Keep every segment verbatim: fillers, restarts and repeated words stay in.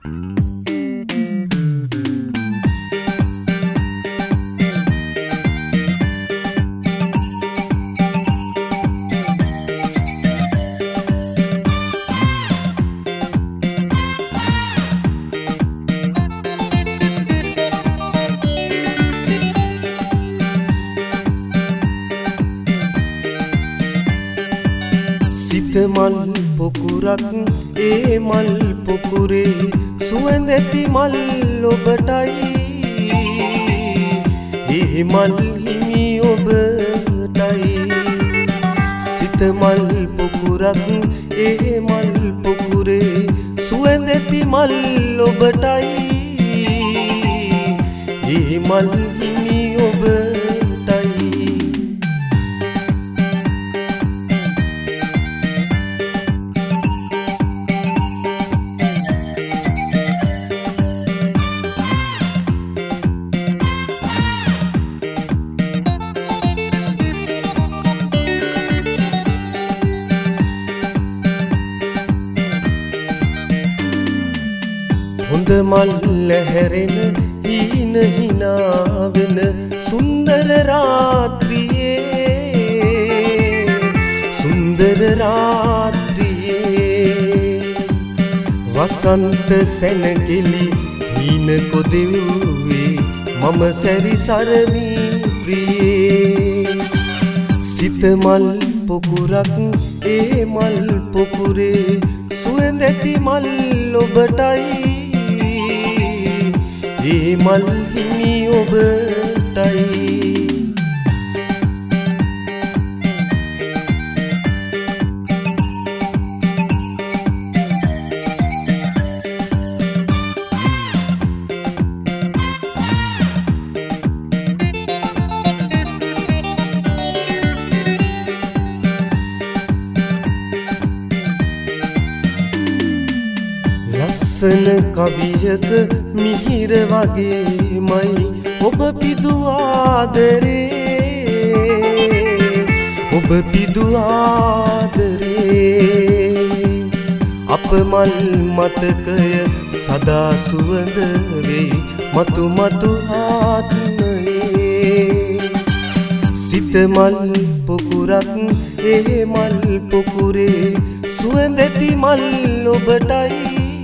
සිත මල් පොකුරක් ඒ මල් පොකුරේ සුවඳැති මල් ඔබටයි ඒ මල් හිමි ඔබටයි සිත මල් පොකුරක් ඒ මල් පොකුරේ සුවඳැති මල් ඔබටයි ඒ මල් හිමි ඔබටයි හොඳ මල් හැරෙන හීන හිනාවෙන සුන්දර රාත්‍රියේ සුන්දර රාත්‍රියේ වසන්ත සැනකෙලි හීන කොදෙව්වේ මම සැරිසරමි ප්‍රියේ සිත මල් පොකුරක් ඒ මල් පොකුරේ සුවඳැති මල් ඔබටයි ඒ මල් හිමි ඔබටයි ලස්සන කවියක මිහිර වගේමයි ඔබ පිදු ආදරේ ඔබ පිදු ආදරේ අප මල් මතකය සදා සුවඳ වෙයි මතු මතු ආත්මයේ සිත මල් පොකුරක් ඒ මල් පොකුරේ සුවඳැති මල් ඔබටයි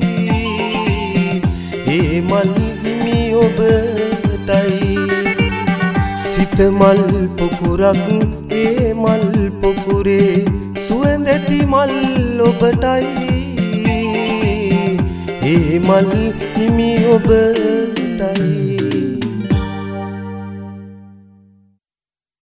ඒ මල් හිමි ඔබටයි සිත මල් පොකුරක් ඒ මල් පොකුරේ සුවඳැති මල් ඔබටයි ඒ මල් හිමි ඔබටයි